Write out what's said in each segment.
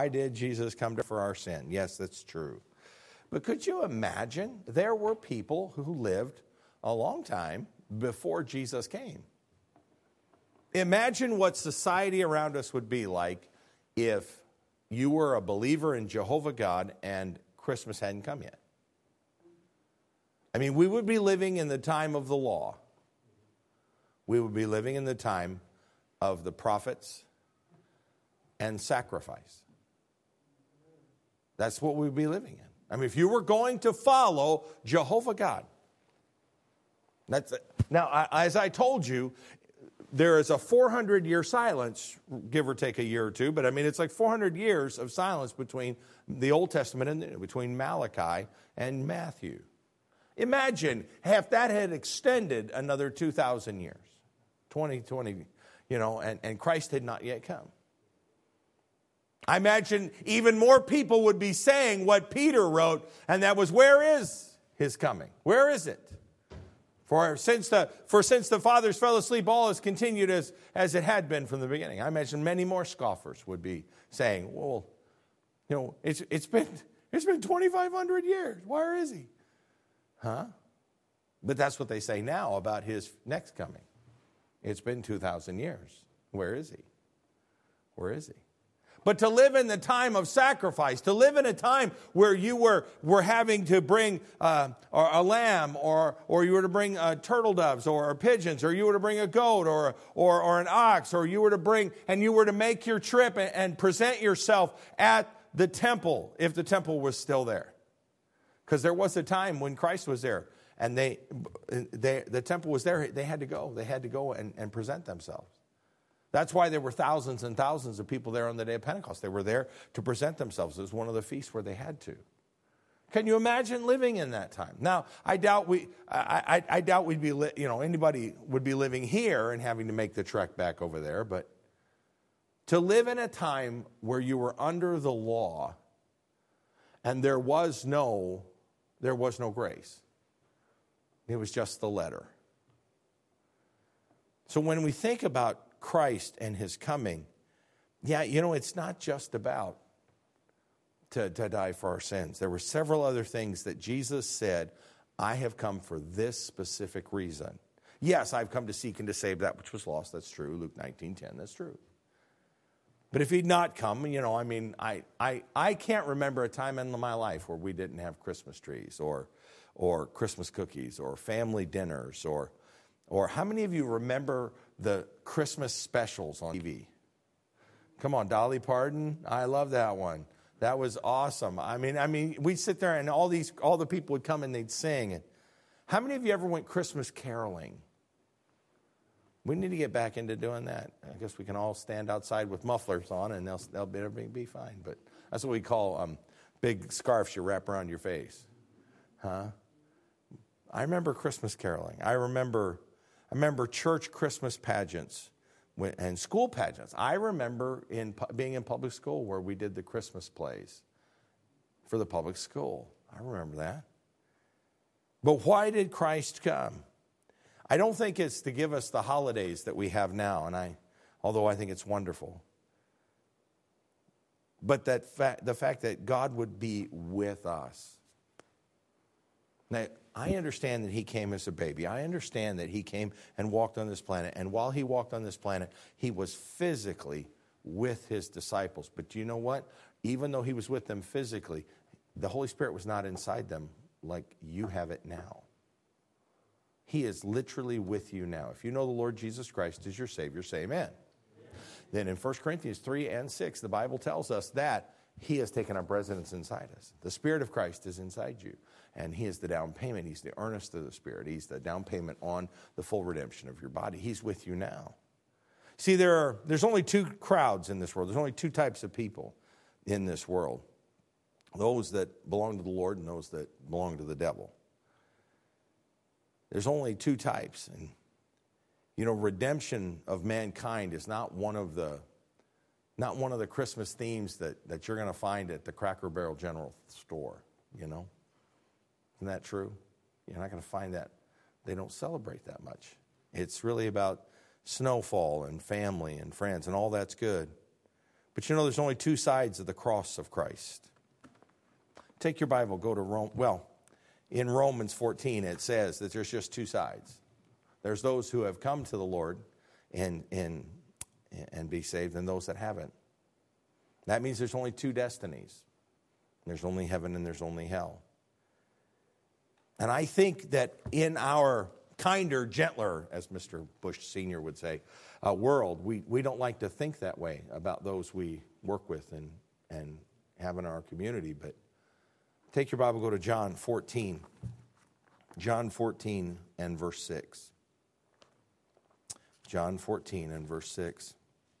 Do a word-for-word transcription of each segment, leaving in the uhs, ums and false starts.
Why did Jesus come to for our sin? Yes, that's true. But could you imagine there were people who lived a long time before Jesus came? Imagine what society around us would be like if you were a believer in Jehovah God and Christmas hadn't come yet. I mean, we would be living in the time of the law. We would be living in the time of the prophets and sacrifice. That's what we'd be living in. I mean, if you were going to follow Jehovah God. That's it. Now, as I told you, there is a four hundred year silence, give or take a year or two, but I mean, it's like four hundred years of silence between the Old Testament and between Malachi and Matthew. Imagine if that had extended another two thousand years, twenty twenty, you know, and, and Christ had not yet come. I imagine even more people would be saying what Peter wrote, and that was, where is his coming? Where is it? For since the for since the fathers fell asleep, all has continued as, as it had been from the beginning. I imagine many more scoffers would be saying, well, you know, it's it's been it's been twenty-five hundred years. Where is he? Huh? But that's what they say now about his next coming. It's been two thousand years. Where is he? Where is he? But to live in the time of sacrifice, to live in a time where you were, were having to bring uh, or a lamb, or or you were to bring uh, turtle doves or, or pigeons, or you were to bring a goat or, or or an ox, or you were to bring, and you were to make your trip and, and present yourself at the temple, if the temple was still there. Because there was a time when Christ was there, and they, they the temple was there, they had to go. They had to go and, and present themselves. That's why there were thousands and thousands of people there on the day of Pentecost. They were there to present themselves. It was one of the feasts where they had to. Can you imagine living in that time? Now, I doubt we, I, I, I doubt we'd be, li- you know, anybody would be living here and having to make the trek back over there. But to live in a time where you were under the law and there was no, there was no grace. It was just the letter. So when we think about Christ and his coming, yeah, you know, it's not just about to, to die for our sins. There were several other things that Jesus said, I have come for this specific reason. Yes, I've come to seek and to save that which was lost. That's true. Luke nineteen ten, that's true. But if he'd not come, you know, I mean, I, I, I can't remember a time in my life where we didn't have Christmas trees or or Christmas cookies or family dinners or or how many of you remember the Christmas specials on T V? Come on, Dolly Parton. I love that one. That was awesome. I mean, I mean, we'd sit there and all these, all the people would come and they'd sing. And how many of you ever went Christmas caroling? We need to get back into doing that. I guess we can all stand outside with mufflers on and they'll, they'll be, everything be fine. But that's what we call um, big scarves you wrap around your face. Huh? I remember Christmas caroling. I remember... I remember church Christmas pageants and school pageants. I remember in being in public school where we did the Christmas plays for the public school. I remember that. But why did Christ come? I don't think it's to give us the holidays that we have now, and I, although I think it's wonderful. But that fa- the fact that God would be with us. Now, I understand that he came as a baby. I understand that he came and walked on this planet. And while he walked on this planet, he was physically with his disciples. But do you know what? Even though he was with them physically, the Holy Spirit was not inside them like you have it now. He is literally with you now. If you know the Lord Jesus Christ as your Savior, say amen. Amen. Then in First Corinthians three and six, the Bible tells us that he has taken up residence inside us. The Spirit of Christ is inside you. And he is the down payment. He's the earnest of the Spirit. He's the down payment on the full redemption of your body. He's with you now. See, there are there's only two crowds in this world. There's only two types of people in this world. Those that belong to the Lord and those that belong to the devil. There's only two types. And, you know, redemption of mankind is not one of the not one of the Christmas themes that, that you're going to find at the Cracker Barrel General Store, you know. Isn't that true? You're not going to find that. They don't celebrate that much. It's really about snowfall and family and friends, and all that's good. But you know, there's only two sides of the cross of Christ. Take your Bible, go to Rome. Well, in Romans fourteen, it says that there's just two sides. There's those who have come to the Lord and, and, and be saved, and those that haven't. That means there's only two destinies. There's only heaven and there's only hell. And I think that in our kinder, gentler, as Mister Bush Senior would say, uh, world, we, we don't like to think that way about those we work with and, and have in our community. But take your Bible, go to John fourteen. John fourteen and verse six. John fourteen and verse six.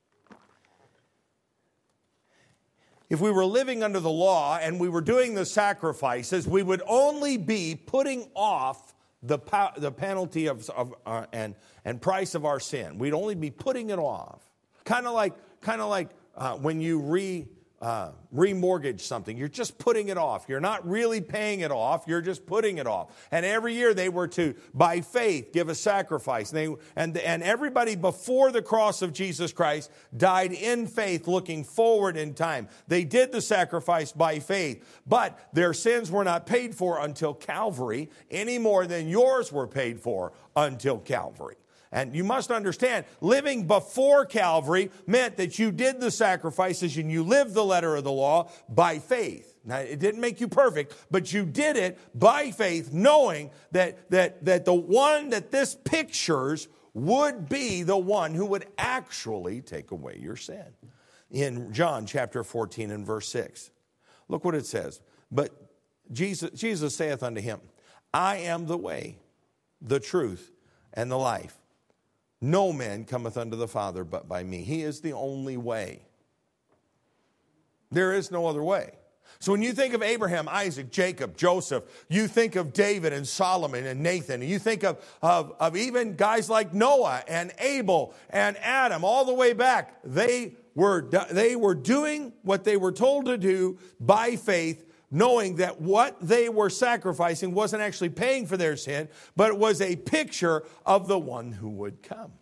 If we were living under the law and we were doing the sacrifices, we would only be putting off the the penalty of, of uh, and and price of our sin. We'd only be putting it off. Kind of like kind of like uh, when you re uh, remortgage something. You're just putting it off. You're not really paying it off. You're just putting it off. And every year they were to, by faith, give a sacrifice. And they and and everybody before the cross of Jesus Christ died in faith, looking forward in time. They did the sacrifice by faith, but their sins were not paid for until Calvary, any more than yours were paid for until Calvary. And you must understand, living before Calvary meant that you did the sacrifices and you lived the letter of the law by faith. Now, it didn't make you perfect, but you did it by faith, knowing that, that, that the one that this pictures would be the one who would actually take away your sin. In John chapter fourteen and verse six, look what it says. But Jesus, Jesus saith unto him, I am the way, the truth, and the life. No man cometh unto the Father but by me. He is the only way. There is no other way. So when you think of Abraham, Isaac, Jacob, Joseph, you think of David and Solomon and Nathan, and you think of, of, of even guys like Noah and Abel and Adam, all the way back, they were, they were doing what they were told to do by faith, knowing that what they were sacrificing wasn't actually paying for their sin, but it was a picture of the one who would come.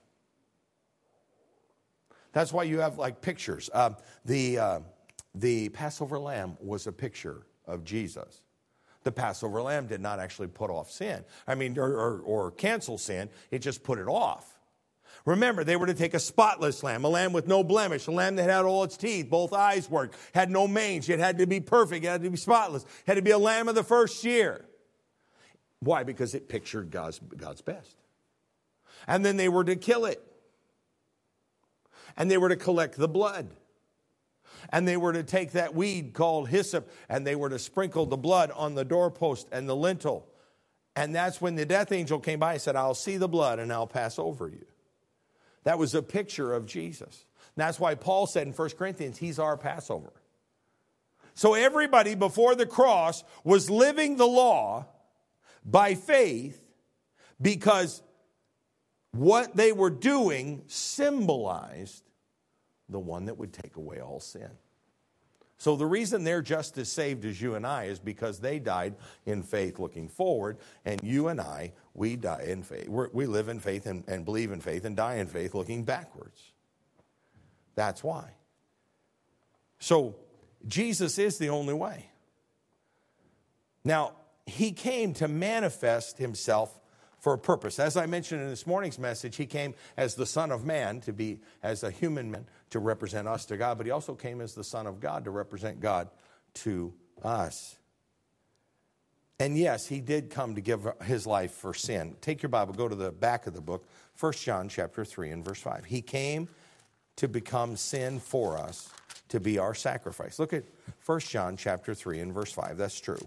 That's why you have like pictures. Uh, the, uh, the Passover lamb was a picture of Jesus. The Passover lamb did not actually put off sin. I mean, or, or, or cancel sin. It just put it off. Remember, they were to take a spotless lamb, a lamb with no blemish, a lamb that had all its teeth, both eyes worked, had no mange. It had to be perfect. It had to be spotless. It had to be a lamb of the first year. Why? Because it pictured God's, God's best. And then they were to kill it. And they were to collect the blood. And they were to take that weed called hyssop, and they were to sprinkle the blood on the doorpost and the lintel. And that's when the death angel came by and said, I'll see the blood and I'll pass over you. That was a picture of Jesus. And that's why Paul said in First Corinthians, he's our Passover. So everybody before the cross was living the law by faith because what they were doing symbolized the one that would take away all sin. So the reason they're just as saved as you and I is because they died in faith looking forward, and you and I, we die in faith. We're, we live in faith and, and believe in faith and die in faith looking backwards. That's why. So Jesus is the only way. Now, he came to manifest himself for a purpose. As I mentioned in this morning's message, he came as the Son of Man, to be as a human man, to represent us to God, but he also came as the Son of God to represent God to us. And yes, he did come to give his life for sin. Take your Bible, go to the back of the book, First John chapter three and verse five. He came to become sin for us, to be our sacrifice. Look at First John chapter three and verse five. That's true.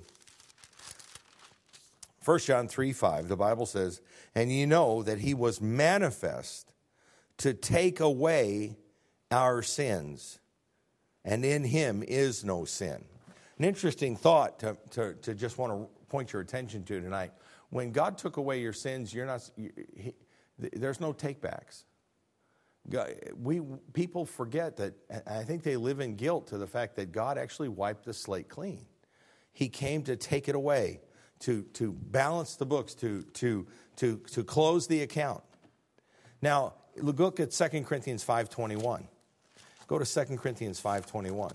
First John three five, the Bible says, and ye know that he was manifest to take away our sins, and in him is no sin. An interesting thought to, to, to just want to point your attention to tonight. When God took away your sins, you're not. You, he, there's no takebacks. God, we people forget that. I think they live in guilt to the fact that God actually wiped the slate clean. He came to take it away, to to balance the books, to to to to close the account. Now look at Second Corinthians five twenty-one. Go to Second Corinthians five twenty-one.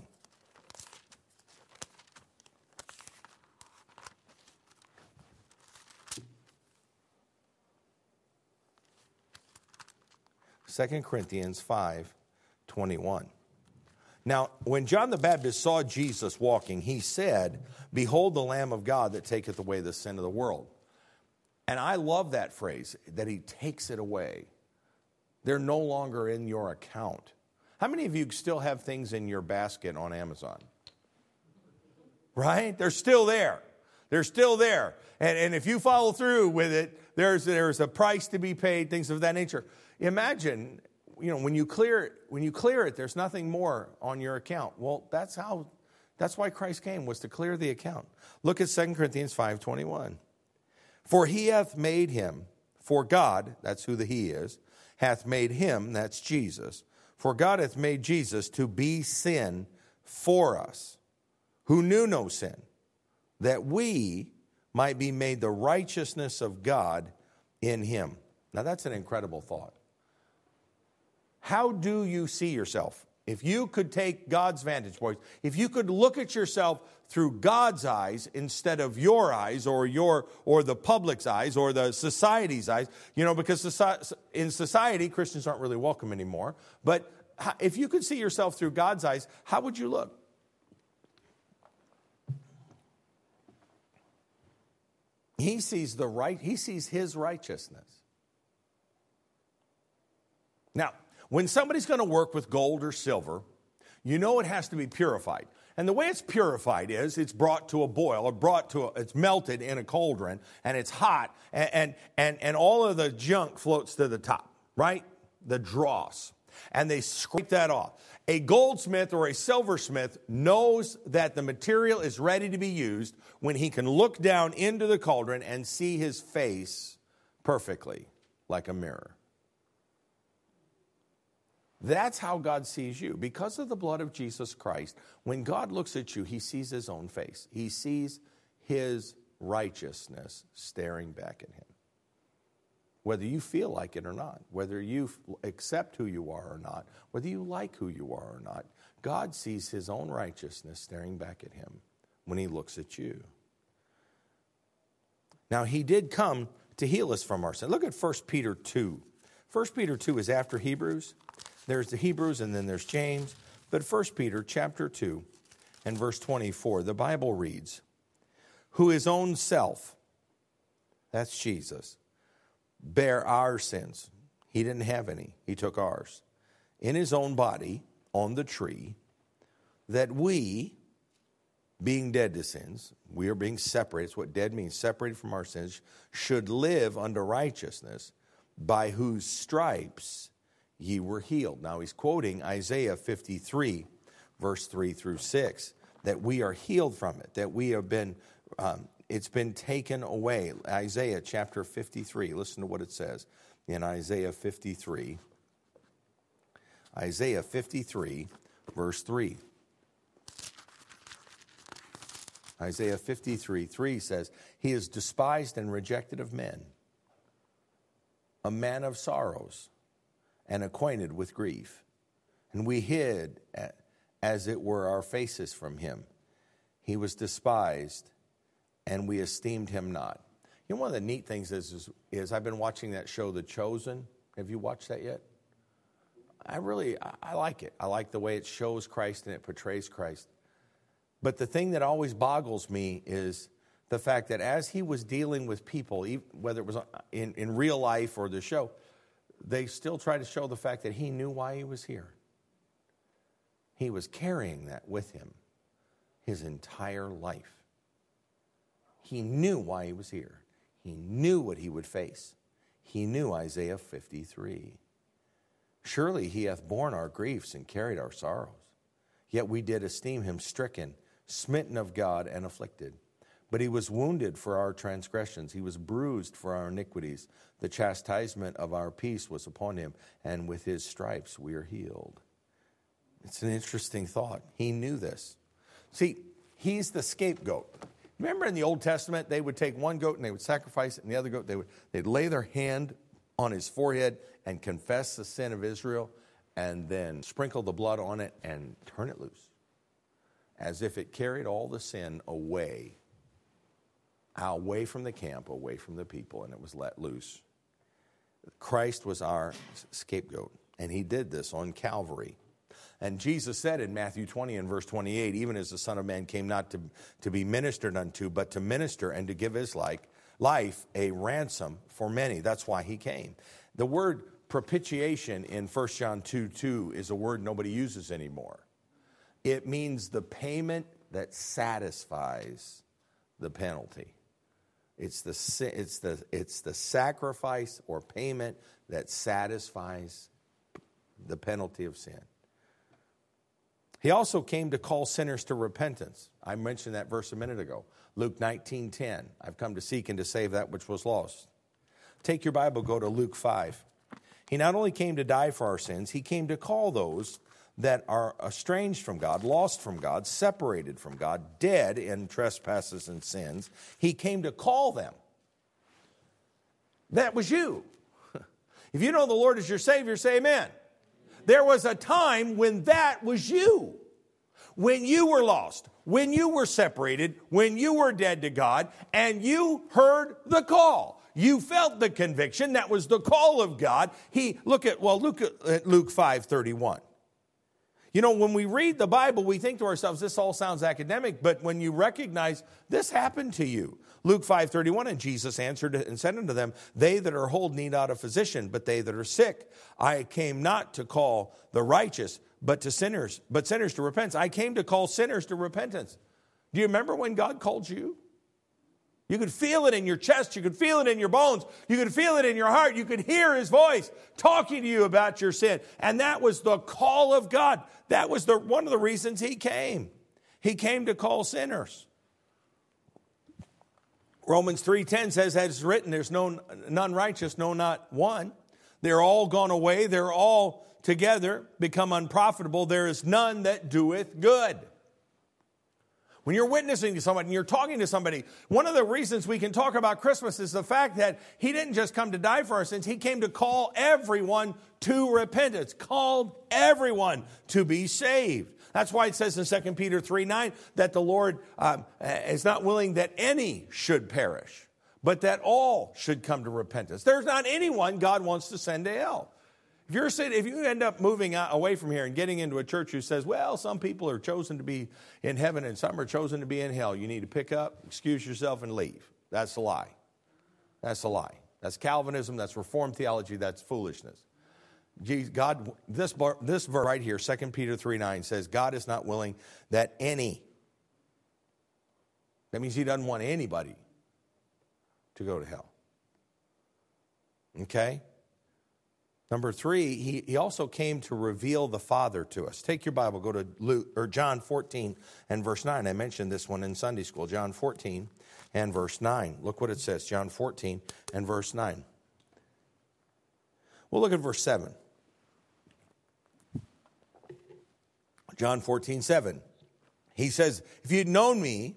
Second Corinthians five twenty-one. Now, when John the Baptist saw Jesus walking, he said, "Behold the Lamb of God that taketh away the sin of the world." And I love that phrase, that he takes it away. They're no longer in your account. How many of you still have things in your basket on Amazon? Right? They're still there. They're still there. And, and if you follow through with it, there's, there's a price to be paid, things of that nature. Imagine, you know, when you clear it, when you clear it, there's nothing more on your account. Well, that's how, that's why Christ came, was to clear the account. Look at Second Corinthians five twenty-one. For he hath made him, for God, that's who the he is, hath made him, that's Jesus, for God hath made Jesus to be sin for us, who knew no sin, that we might be made the righteousness of God in him. Now that's an incredible thought. How do you see yourself? If you could take God's vantage point, if you could look at yourself through God's eyes instead of your eyes or your or the public's eyes or the society's eyes, you know, because in society, Christians aren't really welcome anymore. But if you could see yourself through God's eyes, how would you look? He sees the right, he sees his righteousness. Now, when somebody's going to work with gold or silver, you know it has to be purified. And the way it's purified is it's brought to a boil, or brought to a, it's melted in a cauldron, and it's hot, and, and, and, and all of the junk floats to the top, right? The dross. And they scrape that off. A goldsmith or a silversmith knows that the material is ready to be used when he can look down into the cauldron and see his face perfectly, like a mirror. That's how God sees you. Because of the blood of Jesus Christ, when God looks at you, he sees his own face. He sees his righteousness staring back at him. Whether you feel like it or not, whether you accept who you are or not, whether you like who you are or not, God sees his own righteousness staring back at him when he looks at you. Now, he did come to heal us from our sin. Look at First Peter two. First Peter two is after Hebrews. There's the Hebrews and then there's James. But First Peter chapter two and verse twenty-four, the Bible reads, who his own self, that's Jesus, bear our sins. He didn't have any. He took ours. In his own body on the tree, that we, being dead to sins, we are being separated. It's what dead means, separated from our sins, should live unto righteousness, by whose stripes ye were healed. Now he's quoting Isaiah fifty-three, verse three through six, that we are healed from it, that we have been, um, it's been taken away. Isaiah chapter fifty-three, listen to what it says in Isaiah fifty-three. Isaiah fifty-three, verse three. Isaiah fifty-three, three says, he is despised and rejected of men, a man of sorrows, and acquainted with grief. And we hid, as it were, our faces from him. He was despised, and we esteemed him not. You know, one of the neat things is, is, is I've been watching that show, The Chosen. Have you watched that yet? I really, I, I like it. I like the way it shows Christ and it portrays Christ. But the thing that always boggles me is the fact that as he was dealing with people, whether it was in, in real life or the show, they still try to show the fact that he knew why he was here. He was carrying that with him his entire life. He knew why he was here. He knew what he would face. He knew Isaiah fifty-three. Surely he hath borne our griefs and carried our sorrows. Yet we did esteem him stricken, smitten of God, and afflicted. But he was wounded for our transgressions. He was bruised for our iniquities. The chastisement of our peace was upon him, and with his stripes we are healed. It's an interesting thought. He knew this. See, he's the scapegoat. Remember in the Old Testament, they would take one goat and they would sacrifice it, and the other goat, they would, they'd lay their hand on his forehead and confess the sin of Israel. and then sprinkle the blood on it and turn it loose, as if it carried all the sin away, away from the camp, away from the people, and it was let loose. Christ was our scapegoat, and he did this on Calvary. And Jesus said in Matthew twenty and verse twenty-eight, even as the Son of Man came not to, to be ministered unto, but to minister and to give his like, life a ransom for many. That's why he came. The word propitiation in First John two two is a word nobody uses anymore. It means the payment that satisfies the penalty. It's the, it's the, it's the sacrifice or payment that satisfies the penalty of sin. He also came to call sinners to repentance. I mentioned that verse a minute ago. Luke nineteen ten. I've come to seek and to save that which was lost. Take your Bible, go to Luke five. He not only came to die for our sins, he came to call those that are estranged from God, lost from God, separated from God, dead in trespasses and sins. He came to call them. That was you. If you know the Lord is your Savior, say amen. There was a time when that was you. When you were lost, when you were separated, when you were dead to God, and you heard the call. You felt the conviction. That was the call of God. He, look at, well, look at Luke five thirty-one. You know, when we read the Bible, we think to ourselves, this all sounds academic, but when you recognize this happened to you. Luke five thirty-one, and Jesus answered and said unto them, they that are whole need not a physician, but they that are sick. I came not to call the righteous, but to sinners, but sinners to repentance. I came to call sinners to repentance. Do you remember when God called you? You could feel it in your chest. You could feel it in your bones. You could feel it in your heart. You could hear his voice talking to you about your sin. And that was the call of God. That was the, one of the reasons he came. He came to call sinners. Romans three ten says, as written, there's no, none righteous, no, not one. They're all gone away. They're all together become unprofitable. There is none that doeth good. When you're witnessing to somebody and you're talking to somebody, one of the reasons we can talk about Christmas is the fact that he didn't just come to die for our sins. He came to call everyone to repentance, called everyone to be saved. That's why it says in Second Peter three nine that the Lord um, is not willing that any should perish, but that all should come to repentance. There's not anyone God wants to send to hell. If you're sitting, if you end up moving out, away from here and getting into a church who says, well, some people are chosen to be in heaven and some are chosen to be in hell, you need to pick up, excuse yourself, and leave. That's a lie. That's a lie. That's Calvinism. That's Reformed theology. That's foolishness. God, this, this verse right here, Second Peter three nine says, God is not willing that any, that means he doesn't want anybody to go to hell. Okay? Number three, he, he also came to reveal the Father to us. Take your Bible, go to Luke, or John fourteen and verse nine. I mentioned this one in Sunday school. John fourteen and verse nine. Look what it says, John fourteen and verse nine. We'll look at verse seven. John fourteen, seven. He says, if you'd known me,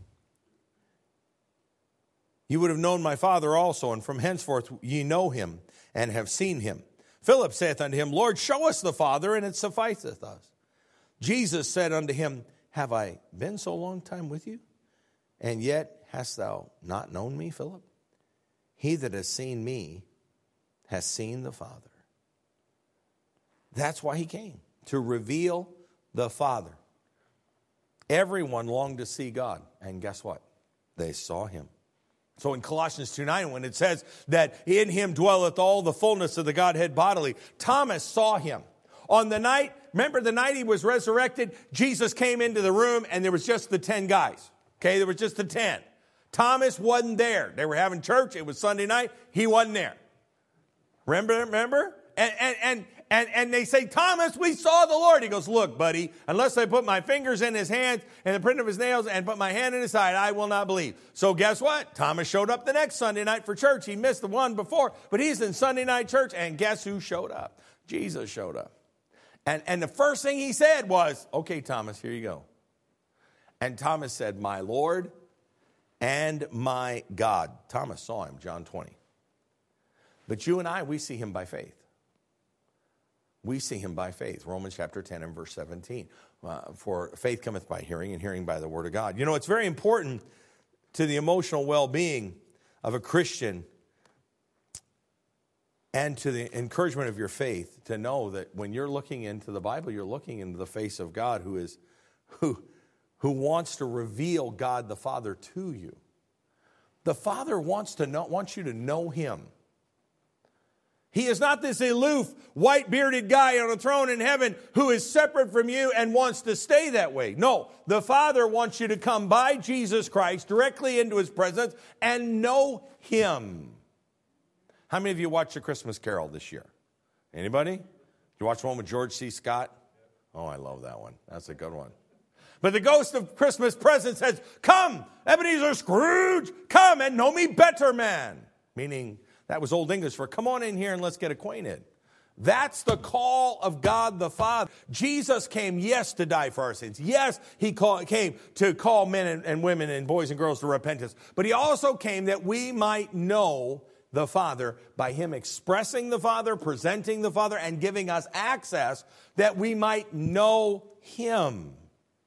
you would have known my Father also, and from henceforth ye know him and have seen him. Philip saith unto him, Lord, show us the Father, and it sufficeth us. Jesus said unto him, have I been so long time with you, and yet hast thou not known me, Philip? He that has seen me has seen the Father. That's why he came, to reveal the Father. Everyone longed to see God, and guess what? They saw him. So in Colossians two nine, when it says that in him dwelleth all the fullness of the Godhead bodily, Thomas saw him. On the night, remember the night he was resurrected, Jesus came into the room and there was just the ten guys. Okay, there was just the ten. Thomas wasn't there. They were having church. It was Sunday night. He wasn't there. Remember, remember? And, and, and, and, and they say, Thomas, we saw the Lord. He goes, look, buddy, unless I put my fingers in his hands and the print of his nails and put my hand in his side, I will not believe. So guess what? Thomas showed up the next Sunday night for church. He missed the one before, but he's in Sunday night church. And guess who showed up? Jesus showed up. And, and the first thing he said was, okay, Thomas, here you go. And Thomas said, my Lord and my God. Thomas saw him, John twenty. But you and I, we see him by faith. We see him by faith. Romans chapter ten and verse seventeen. Uh, for faith cometh by hearing, and hearing by the word of God. You know, it's very important to the emotional well-being of a Christian and to the encouragement of your faith to know that when you're looking into the Bible, you're looking into the face of God who is who, who wants to reveal God the Father to you. The Father wants to know, wants you to know him. He is not this aloof, white-bearded guy on a throne in heaven who is separate from you and wants to stay that way. No, the Father wants you to come by Jesus Christ directly into his presence and know him. How many of you watched The Christmas Carol this year? Anybody? You watch one with George C. Scott? Oh, I love that one. That's a good one. But the ghost of Christmas present says, come, Ebenezer Scrooge, come and know me better, man. Meaning, that was Old English for come on in here and let's get acquainted. That's the call of God the Father. Jesus came, yes, to die for our sins. Yes, he call, came to call men and, and women and boys and girls to repentance. But he also came that we might know the Father by him expressing the Father, presenting the Father, and giving us access that we might know him.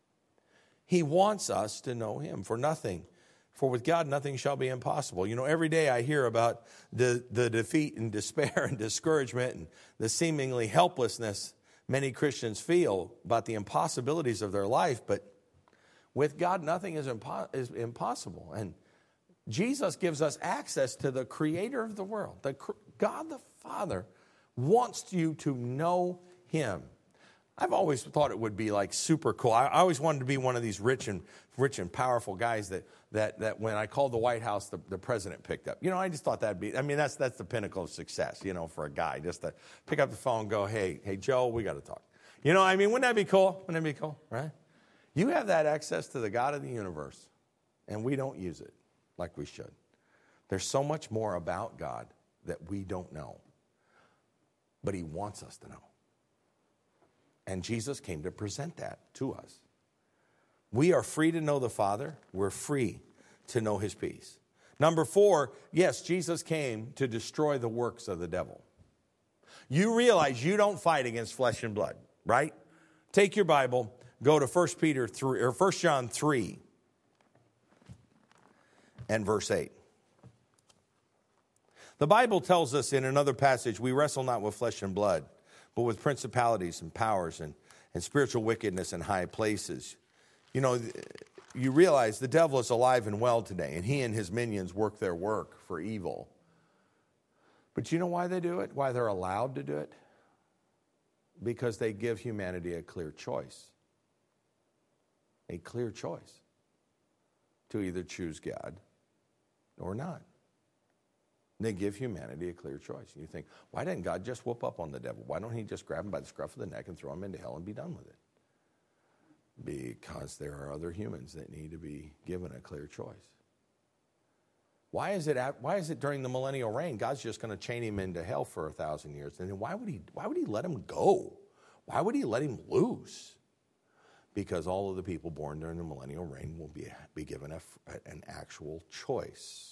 He wants us to know him. For nothing, for with God nothing shall be impossible. You know, every day I hear about the, the defeat and despair and discouragement and the seemingly helplessness many Christians feel about the impossibilities of their life. But with God nothing is, impo- is impossible. And Jesus gives us access to the creator of the world. The, God the Father wants you to know him. I've always thought it would be like super cool. I, I always wanted to be one of these rich and rich and powerful guys that that that when I called the White House, the, the president picked up. You know, I just thought that'd be. I mean, that's that's the pinnacle of success. You know, for a guy just to pick up the phone, and go, hey, hey, Joe, we got to talk. You know, I mean, wouldn't that be cool? Wouldn't that be cool? Right? You have that access to the God of the universe, and we don't use it like we should. There's so much more about God that we don't know, but he wants us to know. And Jesus came to present that to us. We are free to know the Father. We're free to know his peace. Number four, yes, Jesus came to destroy the works of the devil. You realize you don't fight against flesh and blood, right? Take your Bible, go to First Peter three or First John three and verse eight. The Bible tells us in another passage, we wrestle not with flesh and blood, but with principalities and powers and, and spiritual wickedness in high places. You know, you realize the devil is alive and well today, and he and his minions work their work for evil. But you know why they do it? Why they're allowed to do it? Because they give humanity a clear choice. A clear choice to either choose God or not. They give humanity a clear choice. You think, why didn't God just whoop up on the devil? Why don't he just grab him by the scruff of the neck and throw him into hell and be done with it? Because there are other humans that need to be given a clear choice. Why is it at, why is it during the millennial reign, God's just going to chain him into hell for a thousand years? And then why would he, why would he let him go? Why would he let him loose? Because all of the people born during the millennial reign will be, be given a, an actual choice.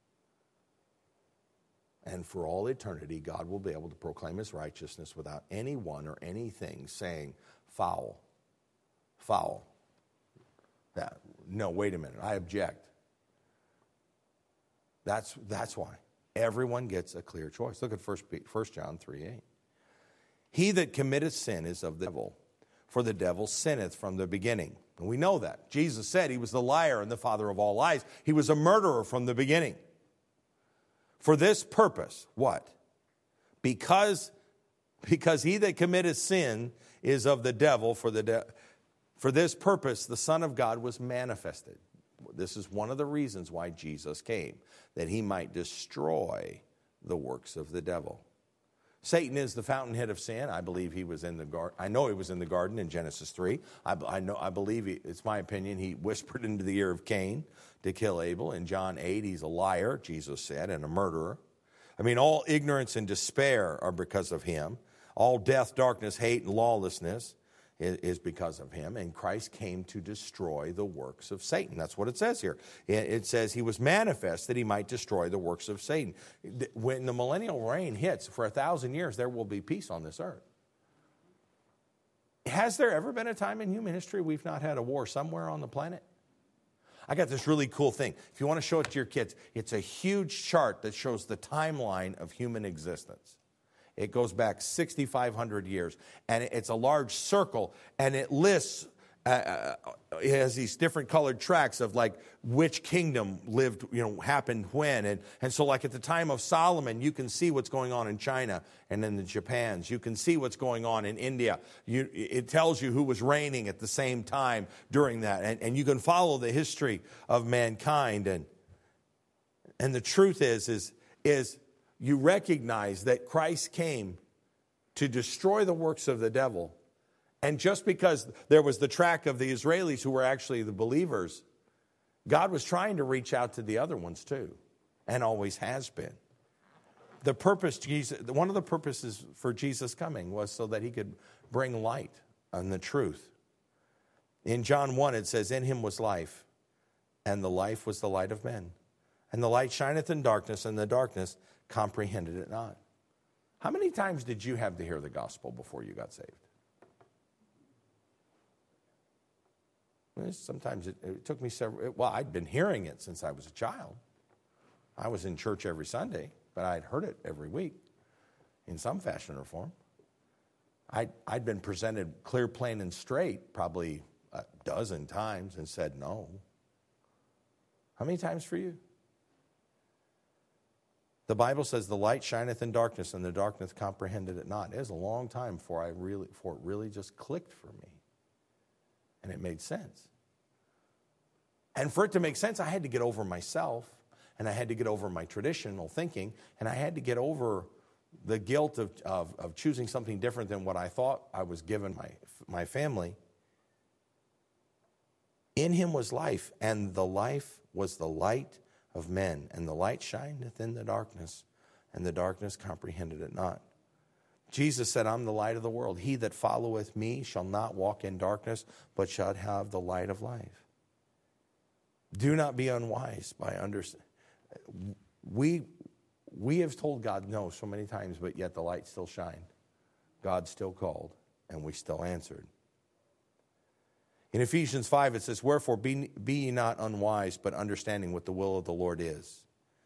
And for all eternity, God will be able to proclaim his righteousness without anyone or anything saying, foul, foul. That, no, wait a minute, I object. That's, that's why. Everyone gets a clear choice. Look at First John three eight. He that committeth sin is of the devil, for the devil sinneth from the beginning. And we know that. Jesus said he was the liar and the father of all lies. He was a murderer from the beginning. For this purpose, what? Because, because he that committeth sin is of the devil. For, the de- for this purpose, the Son of God was manifested. This is one of the reasons why Jesus came, that he might destroy the works of the devil. Satan is the fountainhead of sin. I believe he was in the garden. I know he was in the garden in Genesis three. I, I know. I believe he, it's my opinion. He whispered into the ear of Cain to kill Abel. In John eight, he's a liar, Jesus said, and a murderer. I mean, all ignorance and despair are because of him. All death, darkness, hate, and lawlessness is, is because of him. And Christ came to destroy the works of Satan. That's what it says here. It, it says he was manifest that he might destroy the works of Satan. When the millennial reign hits for a thousand years, there will be peace on this earth. Has there ever been a time in human history we've not had a war somewhere on the planet? I got this really cool thing. If you want to show it to your kids, it's a huge chart that shows the timeline of human existence. It goes back sixty-five hundred years, and it's a large circle, and it lists, uh, it has these different colored tracks of like which kingdom lived, you know, happened when. And, and so like at the time of Solomon, you can see what's going on in China and in the Japans. You can see what's going on in India. You, it tells you who was reigning at the same time during that. And, and you can follow the history of mankind. And, and the truth is, is, is you recognize that Christ came to destroy the works of the devil. And just because there was the track of the Israelis who were actually the believers, God was trying to reach out to the other ones too, and always has been. The purpose, Jesus, one of the purposes for Jesus coming was so that he could bring light on the truth. In John one, it says, in him was life, and the life was the light of men. And the light shineth in darkness, and the darkness comprehended it not. How many times did you have to hear the gospel before you got saved? Sometimes it, it took me several, well, I'd been hearing it since I was a child. I was in church every Sunday, but I'd heard it every week in some fashion or form. I'd, I'd been presented clear, plain, and straight probably a dozen times and said no. How many times for you? The Bible says the light shineth in darkness, and the darkness comprehended it not. It was a long time before I really, before it really just clicked for me. And it made sense. And for it to make sense, I had to get over myself, and I had to get over my traditional thinking, and I had to get over the guilt of, of, of choosing something different than what I thought I was given my, my family. In him was life, and the life was the light of men, and the light shineth in the darkness, and the darkness comprehended it not. Jesus said, I'm the light of the world. He that followeth me shall not walk in darkness, but shall have the light of life. Do not be unwise by understanding. We, we have told God no so many times, but yet the light still shined. God still called, and we still answered. In Ephesians five, it says, wherefore be, be ye not unwise, but understanding what the will of the Lord is.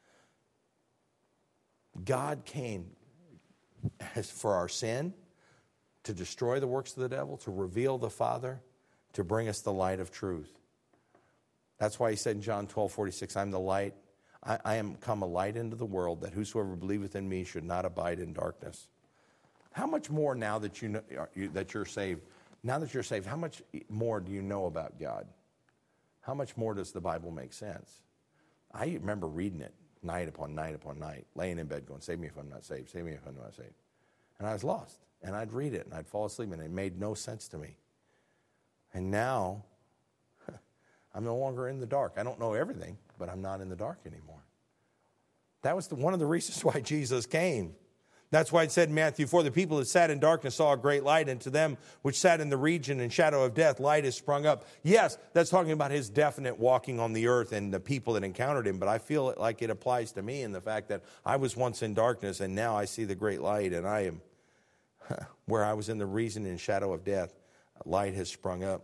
God came as for our sin, to destroy the works of the devil, to reveal the Father, to bring us the light of truth. That's why he said in John twelve forty-six, I'm the light. I, I am come a light into the world, that whosoever believeth in me should not abide in darkness. How much more now that, you know, that you're saved, now that you're saved, how much more do you know about God? How much more does the Bible make sense? I remember reading it night upon night upon night, laying in bed going, save me if I'm not saved, save me if I'm not saved. And I was lost. And I'd read it, and I'd fall asleep, and it made no sense to me. And now, I'm no longer in the dark. I don't know everything, but I'm not in the dark anymore. That was the, one of the reasons why Jesus came. That's why it said in Matthew four, the people that sat in darkness saw a great light, and to them which sat in the region and shadow of death, light is sprung up. Yes, that's talking about his definite walking on the earth and the people that encountered him, but I feel like it applies to me in the fact that I was once in darkness, and now I see the great light, and I am, where I was in the region and shadow of death, light has sprung up.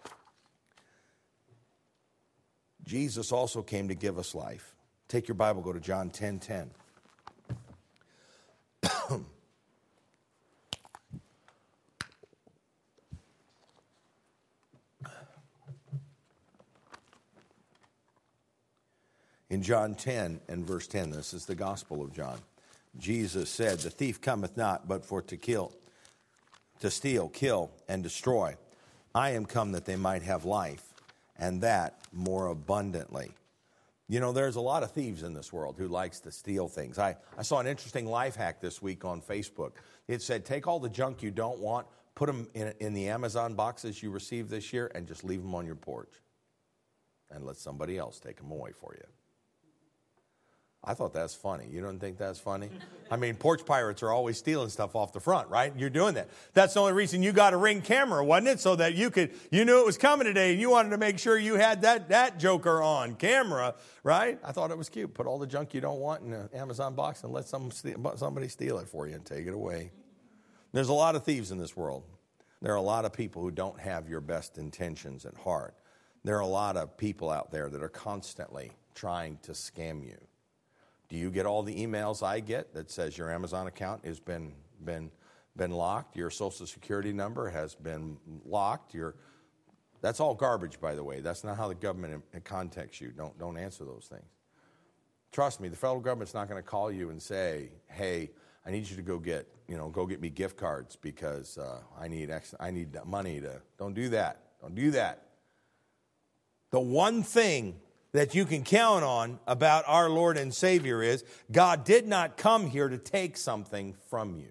Jesus also came to give us life. Take your Bible, go to John ten ten. In John ten and verse ten, this is the Gospel of John. Jesus said, the thief cometh not but for to kill, to steal, kill, and destroy. I am come that they might have life, and that more abundantly. You know, there's a lot of thieves in this world who likes to steal things. I, I saw an interesting life hack this week on Facebook. It said, take all the junk you don't want, put them in, in the Amazon boxes you received this year, and just leave them on your porch. And let somebody else take them away for you. I thought that's funny. You don't think that's funny? I mean, porch pirates are always stealing stuff off the front, right? You're doing that. That's the only reason you got a Ring camera, wasn't it? So that you could, you knew it was coming today, and you wanted to make sure you had that, that joker on camera, right? I thought it was cute. Put all the junk you don't want in an Amazon box and let some, somebody steal it for you and take it away. There's a lot of thieves in this world. There are a lot of people who don't have your best intentions at heart. There are a lot of people out there that are constantly trying to scam you. Do you get all the emails I get that says your Amazon account has been been been locked, your Social Security number has been locked? Your That's all garbage, by the way. That's not how the government contacts you. Don't don't answer those things. Trust me, the federal government's not going to call you and say, "Hey, I need you to go get, you know, go get me gift cards because uh, I need ex- I need money to." Don't do that. Don't do that. The one thing that you can count on about our Lord and Savior is God did not come here to take something from you.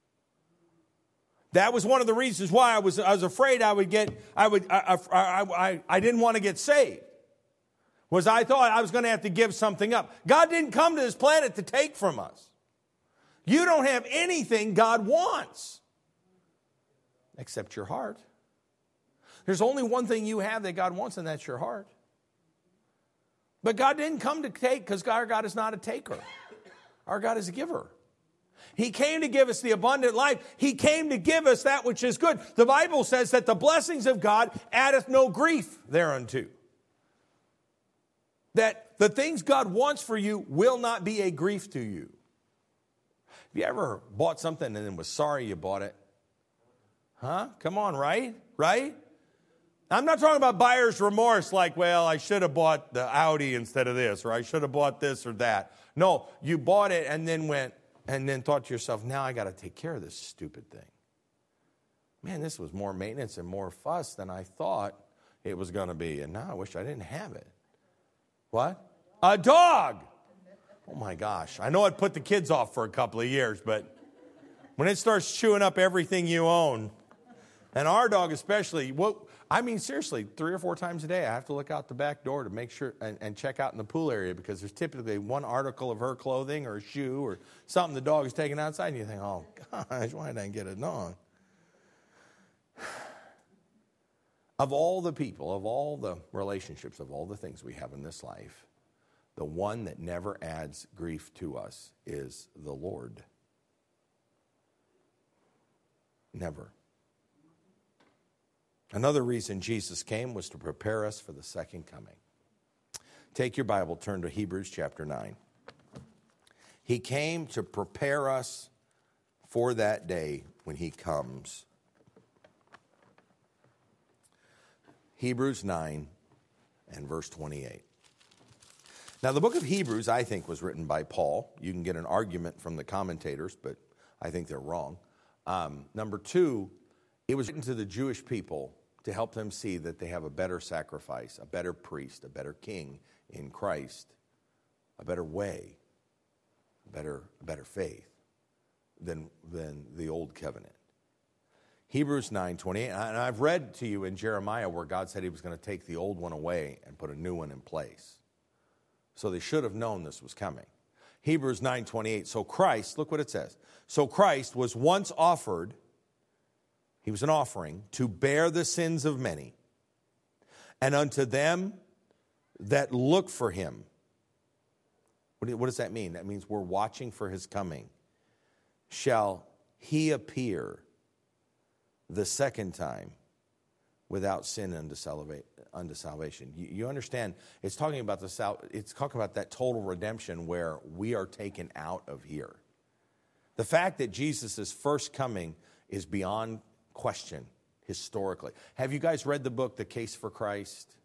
That was one of the reasons why I was I was afraid I would get I would I I, I, I didn't want to get saved. Was I thought I was going to have to give something up. God didn't come to this planet to take from us. You don't have anything God wants except your heart. There's only one thing you have that God wants, and that's your heart. But God didn't come to take, because our God is not a taker. Our God is a giver. He came to give us the abundant life. He came to give us that which is good. The Bible says that the blessings of God addeth no grief thereunto. That the things God wants for you will not be a grief to you. Have you ever bought something and then was sorry you bought it? Huh? Come on, right? Right? I'm not talking about buyer's remorse like, well, I should have bought the Audi instead of this, or I should have bought this or that. No, you bought it and then went and then thought to yourself, now I got to take care of this stupid thing. Man, this was more maintenance and more fuss than I thought it was going to be. And now I wish I didn't have it. What? A dog. Oh, my gosh. I know it put the kids off for a couple of years, but when it starts chewing up everything you own, and our dog especially, what I mean, seriously, three or four times a day, I have to look out the back door to make sure and, and check out in the pool area, because there's typically one article of her clothing or a shoe or something the dog is taking outside, and you think, oh, gosh, why did I get a dog? Of all the people, of all the relationships, of all the things we have in this life, the one that never adds grief to us is the Lord. Never. Another reason Jesus came was to prepare us for the second coming. Take your Bible, turn to Hebrews chapter nine. He came to prepare us for that day when he comes. Hebrews nine and verse twenty-eight. Now, the book of Hebrews, I think, was written by Paul. You can get an argument from the commentators, but I think they're wrong. Um, number two, it was written to the Jewish people to help them see that they have a better sacrifice, a better priest, a better king in Christ, a better way, a better, a better faith than, than the old covenant. Hebrews nine twenty-eight, and I've read to you in Jeremiah where God said he was going to take the old one away and put a new one in place. So they should have known this was coming. Hebrews nine twenty-eight, so Christ, look what it says. So Christ was once offered, he was an offering, to bear the sins of many, and unto them that look for him. What does that mean? That means we're watching for his coming. Shall he appear the second time without sin unto salvation. You, you understand, it's talking about the sal- it's talking about that total redemption where we are taken out of here. The fact that Jesus' first coming is beyond question historically. Have you guys read the book, The Case for Christ?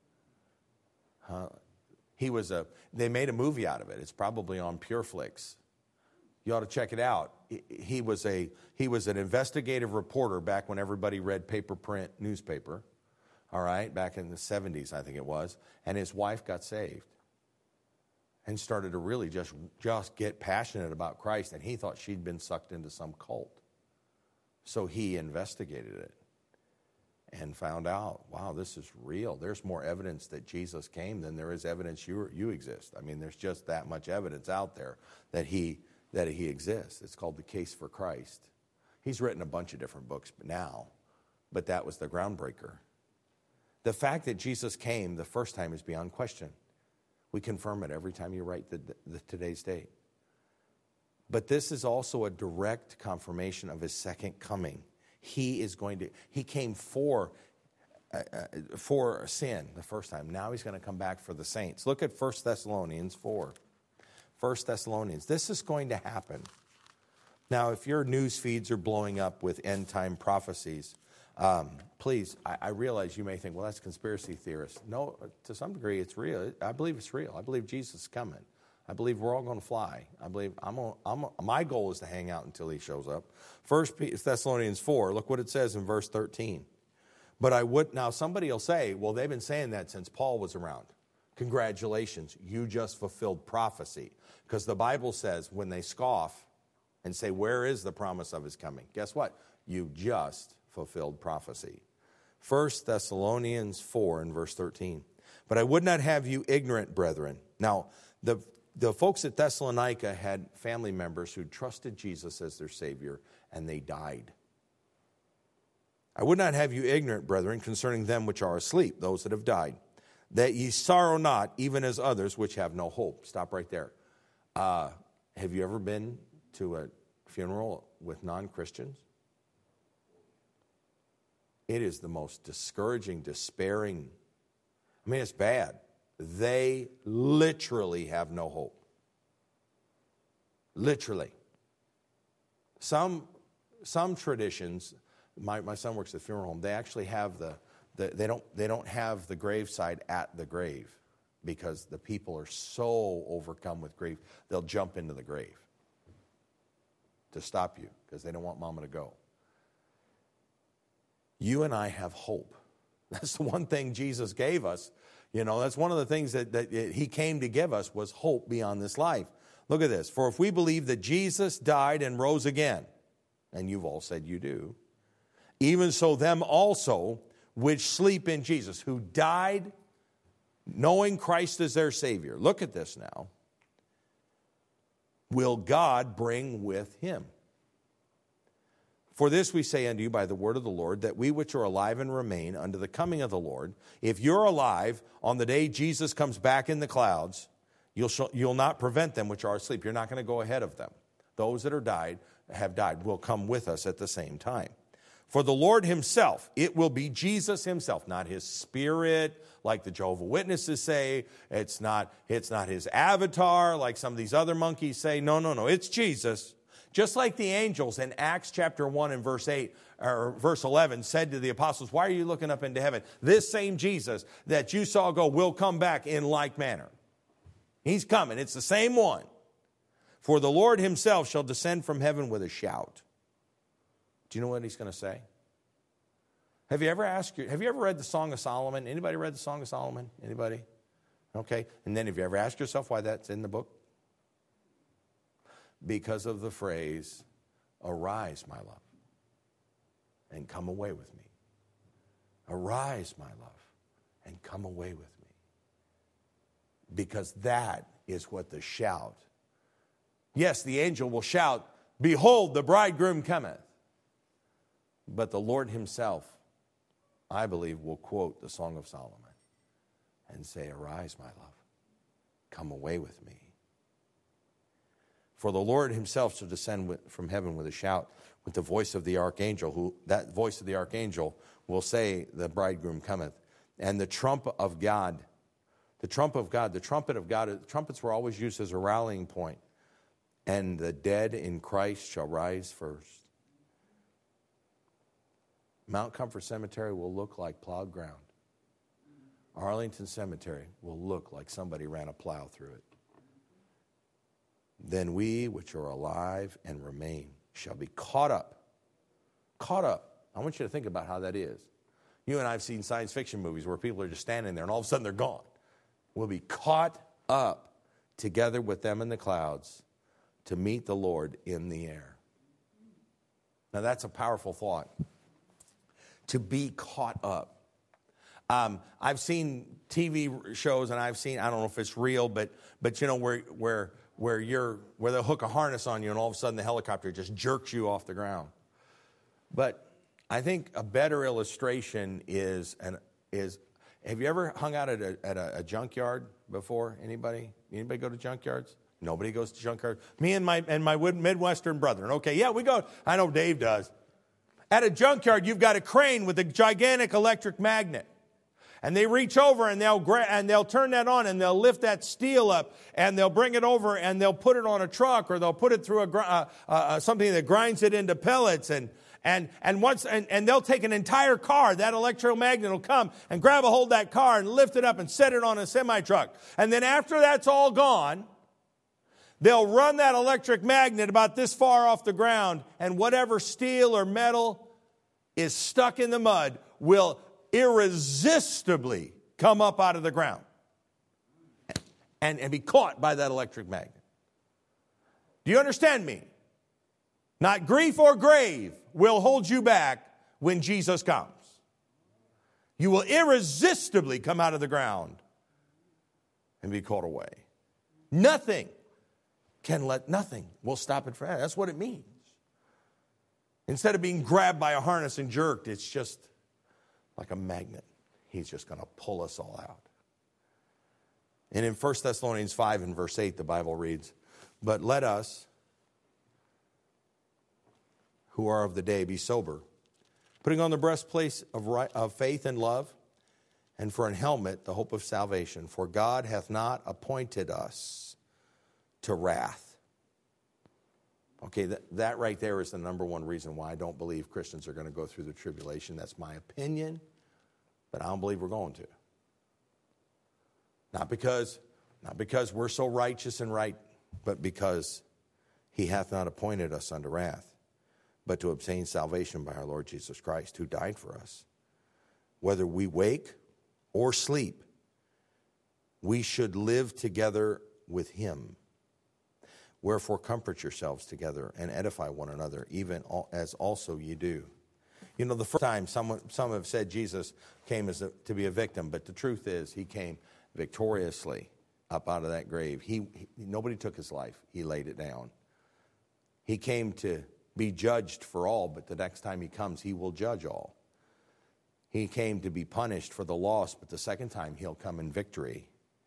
Huh? He was a, they made a movie out of it. It's probably on PureFlix. You ought to check it out. He was a he was an investigative reporter back when everybody read paper print newspaper. All right, back in the seventies, I think it was, and his wife got saved and started to really just just get passionate about Christ, and he thought she'd been sucked into some cult. So he investigated it and found out, wow, this is real. There's more evidence that Jesus came than there is evidence you you exist. I mean, there's just that much evidence out there that he that he exists. It's called The Case for Christ. He's written a bunch of different books now, but that was the groundbreaker. The fact that Jesus came the first time is beyond question. We confirm it every time you write the, the today's date. But this is also a direct confirmation of his second coming. He is going to, he came for, uh, for sin the first time. Now he's going to come back for the saints. Look at First Thessalonians four. First Thessalonians. This is going to happen. Now, if your news feeds are blowing up with end-time prophecies, um, please, I, I realize you may think, well, that's conspiracy theorists. No, to some degree, it's real. I believe it's real. I believe Jesus is coming. I believe we're all going to fly. I believe I'm, gonna, I'm gonna, my goal is to hang out until he shows up. First Thessalonians four, look what it says in verse thirteen. But I would, now somebody will say, well, they've been saying that since Paul was around. Congratulations, you just fulfilled prophecy. Because the Bible says when they scoff and say, where is the promise of his coming? Guess what? You just fulfilled prophecy. First Thessalonians four and verse thirteen. But I would not have you ignorant, brethren. Now, the, the folks at Thessalonica had family members who trusted Jesus as their Savior, and they died. I would not have you ignorant, brethren, concerning them which are asleep, those that have died, that ye sorrow not, even as others which have no hope. Stop right there. Uh, have you ever been to a funeral with non-Christians? It is the most discouraging, despairing. I mean, it's bad. They literally have no hope. Literally. Some, some traditions, my, my son works at the funeral home, they actually have the, the they don't they don't have the graveside at the grave because the people are so overcome with grief, they'll jump into the grave to stop you because they don't want mama to go. You and I have hope. That's the one thing Jesus gave us. You know, that's one of the things that, that he came to give us was hope beyond this life. Look at this. For if we believe that Jesus died and rose again, and you've all said you do, even so them also which sleep in Jesus, who died knowing Christ as their Savior. Look at this now. Will God bring with him? For this we say unto you by the word of the Lord, that we which are alive and remain unto the coming of the Lord, if you're alive on the day Jesus comes back in the clouds, you'll, sh- you'll not prevent them which are asleep. You're not going to go ahead of them. Those that are died, have died, will come with us at the same time. For the Lord himself, it will be Jesus himself, not his spirit, like the Jehovah's Witnesses say. It's not, it's not his avatar, like some of these other monkeys say. No, no, no, it's Jesus. Just like the angels in Acts chapter one and verse eight, or verse eleven, said to the apostles, why are you looking up into heaven? This same Jesus that you saw go will come back in like manner. He's coming. It's the same one. For the Lord himself shall descend from heaven with a shout. Do you know what he's going to say? Have you ever asked you, have you ever read the Song of Solomon? Anybody read the Song of Solomon? Anybody? Okay. And then have you ever asked yourself why that's in the book? Because of the phrase, arise, my love, and come away with me. Arise, my love, and come away with me. Because that is what the shout. Yes, the angel will shout, behold, the bridegroom cometh. But the Lord himself, I believe, will quote the Song of Solomon and say, arise, my love, come away with me. For the Lord himself shall descend from heaven with a shout, with the voice of the archangel, who that voice of the archangel will say, the bridegroom cometh. And the trump of God, the trump of God, the trumpet of God, trumpets were always used as a rallying point. And the dead in Christ shall rise first. Mount Comfort Cemetery will look like plowed ground. Arlington Cemetery will look like somebody ran a plow through it. Then we which are alive and remain shall be caught up. Caught up. I want you to think about how that is. You and I have seen science fiction movies where people are just standing there and all of a sudden they're gone. We'll be caught up together with them in the clouds to meet the Lord in the air. Now that's a powerful thought. To be caught up. Um, I've seen T V shows and I've seen, I don't know if it's real, but but you know where where where you're where they'll hook a harness on you and all of a sudden the helicopter just jerks you off the ground. But I think a better illustration is an is have you ever hung out at a at a, a junkyard before? Anybody? Anybody go to junkyards? Nobody goes to junkyards. Me and my and my Midwestern brethren. Okay, yeah, we go. I know Dave does. At a junkyard, you've got a crane with a gigantic electric magnet. And they reach over and they'll gra- and they'll turn that on and they'll lift that steel up and they'll bring it over and they'll put it on a truck or they'll put it through a gr- uh, uh, something that grinds it into pellets and and and once and, and they'll take an entire car. That electromagnet will come and grab a hold of that car and lift it up and set it on a semi truck. And then after that's all gone, they'll run that electric magnet about this far off the ground, and whatever steel or metal is stuck in the mud will irresistibly come up out of the ground and, and be caught by that electric magnet. Do you understand me? Not grief or grave will hold you back when Jesus comes. You will irresistibly come out of the ground and be caught away. Nothing can let, nothing will stop it from happening. That's what it means. Instead of being grabbed by a harness and jerked, it's just like a magnet. He's just going to pull us all out. And in First Thessalonians five and verse eight, the Bible reads, "But let us, who are of the day, be sober, putting on the breastplate of, right, of faith and love, and for an helmet, the hope of salvation. For God hath not appointed us to wrath." Okay, that, that right there is the number one reason why I don't believe Christians are going to go through the tribulation. That's my opinion, but I don't believe we're going to. Not because, not because we're so righteous and right, but because he hath not appointed us unto wrath, but to obtain salvation by our Lord Jesus Christ, who died for us. Whether we wake or sleep, we should live together with him. Wherefore comfort yourselves together and edify one another, even as also ye do. You know, the first time someone, some have said Jesus came as a, to be a victim, but the truth is he came victoriously up out of that grave. He, he nobody took his life. He laid it down. He came to be judged for all, but the next time he comes, he will judge all. He came to be punished for the lost, but the second time he'll come in victory.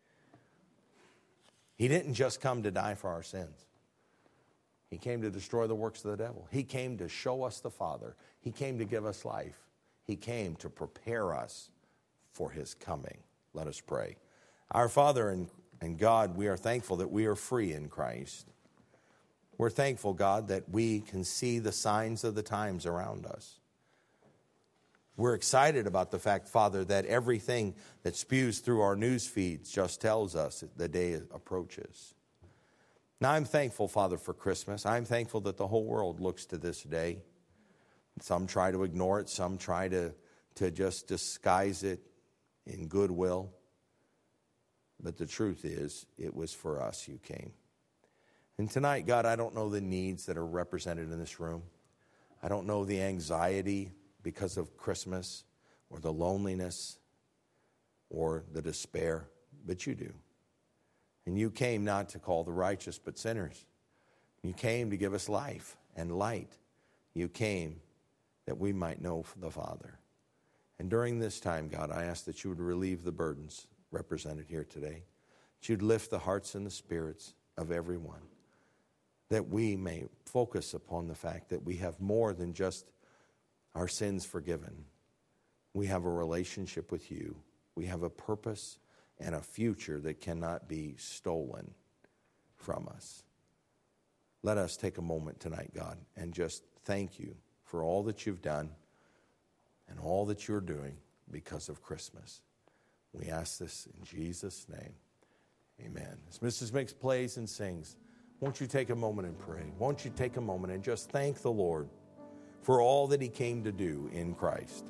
He didn't just come to die for our sins. He came to destroy the works of the devil. He came to show us the Father. He came to give us life. He came to prepare us for his coming. Let us pray. Our Father and, and God, we are thankful that we are free in Christ. We're thankful, God, that we can see the signs of the times around us. We're excited about the fact, Father, that everything that spews through our news feeds just tells us that the day approaches. Now, I'm thankful, Father, for Christmas. I'm thankful that the whole world looks to this day. Some try to ignore it. Some try to, to just disguise it in goodwill. But the truth is, it was for us you came. And tonight, God, I don't know the needs that are represented in this room. I don't know the anxiety because of Christmas or the loneliness or the despair, but you do. And you came not to call the righteous, but sinners. You came to give us life and light. You came that we might know the Father. And during this time, God, I ask that you would relieve the burdens represented here today, that you'd lift the hearts and the spirits of everyone, that we may focus upon the fact that we have more than just our sins forgiven. We have a relationship with you. We have a purpose and a future that cannot be stolen from us. Let us take a moment tonight, God, and just thank you for all that you've done and all that you're doing because of Christmas. We ask this in Jesus' name. Amen. As Missus Mix plays and sings, won't you take a moment and pray? Won't you take a moment and just thank the Lord for all that he came to do in Christ?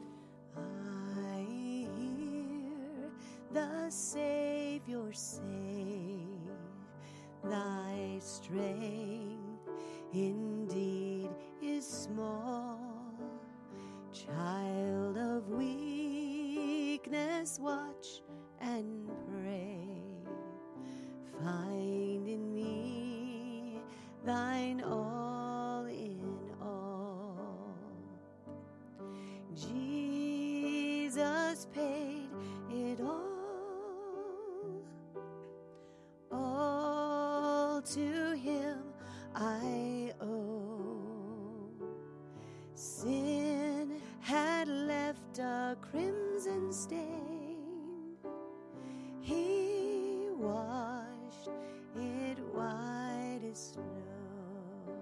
I hear the Savior say, thy strength indeed is small. Child of weakness, watch and pray. Find in me thine all in all. Jesus paid it all. All to him I owe. Sin a crimson stain. He washed it white as snow.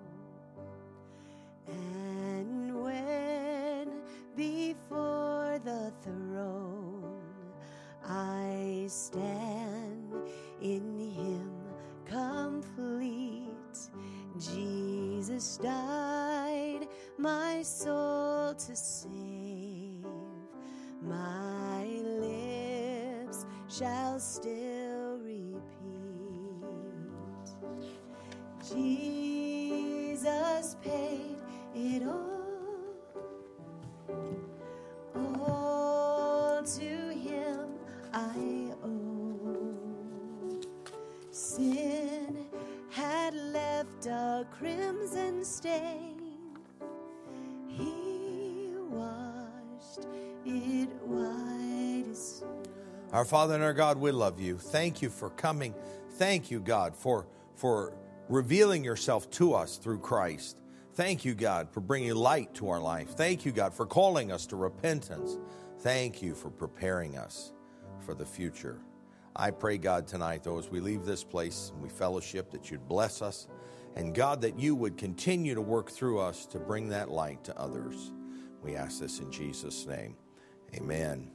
And when before the throne I stand, in him complete, Jesus died my soul to save. My lips shall still repeat, Jesus paid it all. All to him I owe. Sin had left a crimson stain. He washed it white as snow. Our Father and our God, we love you. Thank you for coming. Thank you, God, for, for revealing yourself to us through Christ. Thank you, God, for bringing light to our life. Thank you, God, for calling us to repentance. Thank you for preparing us for the future. I pray, God, tonight, though, as we leave this place and we fellowship, that you'd bless us. And, God, that you would continue to work through us to bring that light to others. We ask this in Jesus' name. Amen.